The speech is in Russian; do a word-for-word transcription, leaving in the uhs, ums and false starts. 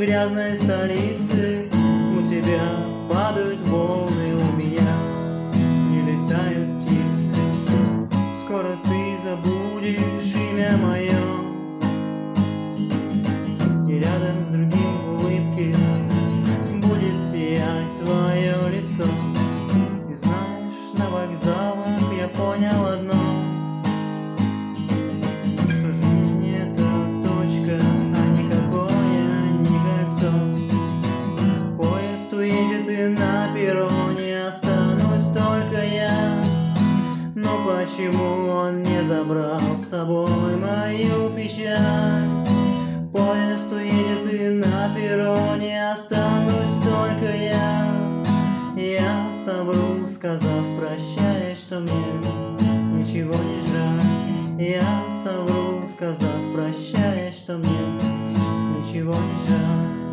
грязной столицы. У тебя падают волны, у меня не летают птицы. Скоро ты забудешь имя мое, и рядом с другим в улыбке будет сиять твое лицо. И знаешь, на вокзалах я понял одно, что жизнь — это точка, а никакое не кольцо. Поезд уедет, и на перроне останусь только я. Но почему он не забрал с собой мою печаль? Поезд уедет, и на перроне останусь только я. Я совру, сказав прощай, что мне ничего не жаль. Я совру, сказав прощай, что мне ничего не жаль.